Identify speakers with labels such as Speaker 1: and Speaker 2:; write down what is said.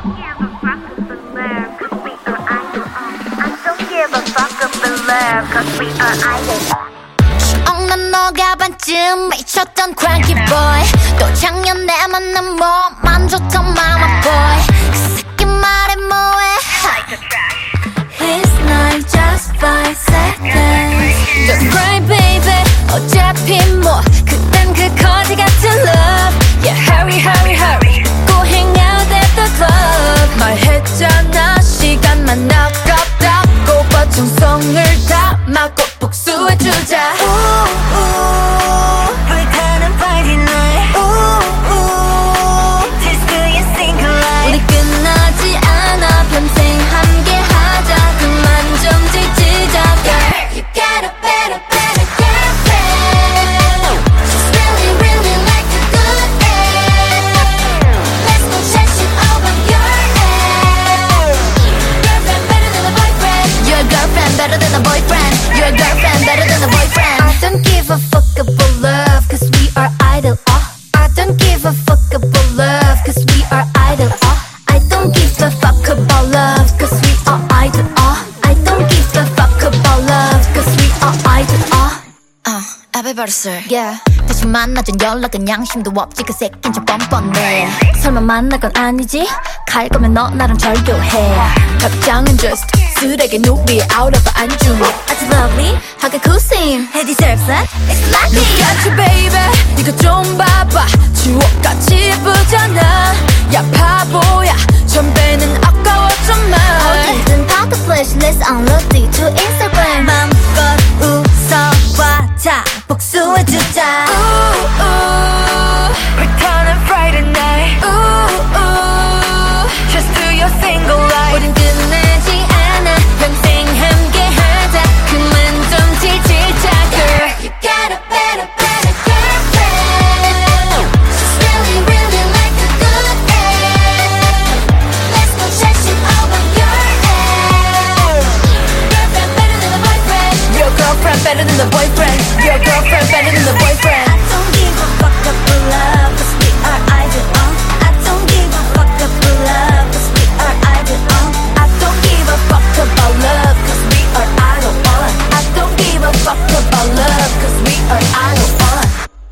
Speaker 1: 난 너가 반쯤 미쳤던 cranky boy 또 작년에 만난 몸만 좋던 mama boy 그 새끼 말해 뭐해 It's not just 5 seconds Just cry baby 어차피 뭐 그땐 그 거지 같은 love Yeah hurry hurry hurry Go hang out at the club
Speaker 2: 말했잖아 시간만 아깝다고 버청성을 담아고 복수해주자
Speaker 1: 불타는 party night 디스크의 single light 우리 끝나지 않아 평생 함께하자 그만 좀 지치자 Girl you got a better girlfriend She's really really like a good egg Let's go chat shit over your ex Girlfriend better than a boyfriend Your girlfriend better than a boyfriend Your girlfriend better than a boyfriend I don't give a fuck about love cause we are idle I don't give a fuck about love cause we are idle I don't give a fuck about love cause we are idle I don't give a fuck about love cause we are idle
Speaker 2: everybody say
Speaker 1: Yeah 다시 만나전 연락은 양심도 없지 그 새낀 좀 뻔뻔해 설마 만날 건 아니지? 갈 거면 너 나랑 절교해
Speaker 2: 답장은 just 쓰레기 누리 out of 안주
Speaker 1: 아주 lovely 하게 쿠심 He deserves it It's lucky
Speaker 2: Look at you baby 이거 좀 봐봐 추억같이 예쁘잖아 야 바보야 전배는 아까워 정말
Speaker 1: 어디든 파도 flashlights unloaded to Instagram 맘껏 웃어봐 자 복수해주자
Speaker 2: 불타는 Friday night Just do your single life
Speaker 1: 우린 끝나지 않아 평생 함께하자 그만 좀 지치자 Girl you got a better girlfriend She's really really like a good egg Let's go chat shit over your ex Girlfriend better than a boyfriend
Speaker 2: Your girlfriend better than the boyfriend Your girlfriend better than the boyfriend